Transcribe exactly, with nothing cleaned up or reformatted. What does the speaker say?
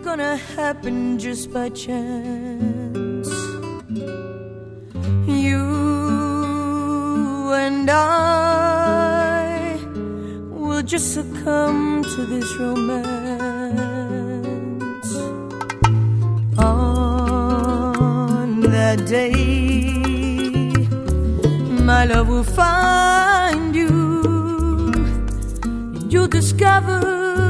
gonna happen just by chance. You and I will just succumb to this romance. On that day, my love will find you, and you'll discover